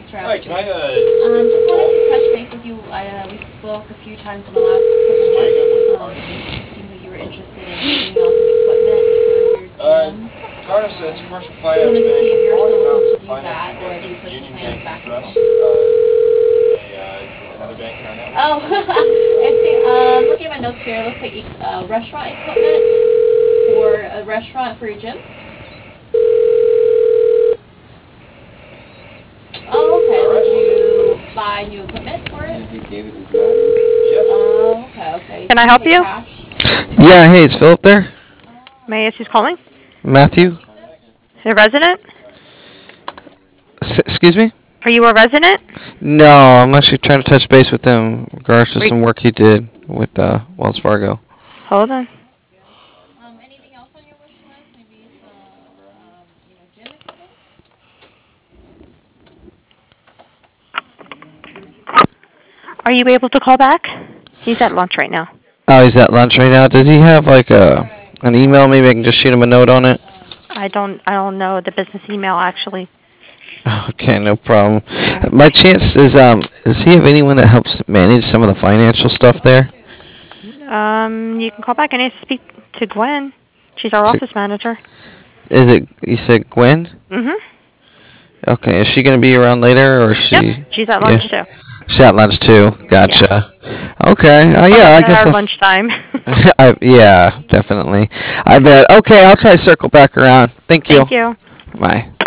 Mr. Hi, can I, just wanted to touch base with you. We spoke a few times in the last couple months. It seemed that you were interested in taking on some equipment for your gym. Carlos, it's commercial Just finance wanted to bank. see if you're Calling still about looking to some do financing that, work or if you that pushed the Union plans Bank back for a us. little. Another bank in our network. Oh, I see. Looking at my notes here, it looks like restaurant equipment for a restaurant for your gym. Oh, okay. Did you buy new equipment for it? Yes. Oh, okay. Can I help you? Cash? Yeah, hey, is Philip there? May I ask who's calling? Matthew? A resident? Excuse me? Are you a resident? No, I'm actually trying to touch base with him in regards to some work he did with Wells Fargo. Hold on. Anything else on your wish list? Maybe some, gym equipment? Are you able to call back? He's at lunch right now. Oh, he's at lunch right now. Does he have like an email? Maybe I can just shoot him a note on it. I don't know the business email actually. Okay, no problem. My chance is does he have anyone that helps manage some of the financial stuff there? You can call back. I need to speak to Gwen. She's our office manager. Is it, you said Gwen? Mhm. Okay, is she going to be around later, or is she? Yep. She's at lunch too. She's at lunch too. Gotcha. Yeah. Okay. Yeah, I guess our I'll. lunchtime. Yeah, definitely. I bet. Okay, I'll try to circle back around. Thank you. Thank you. Bye.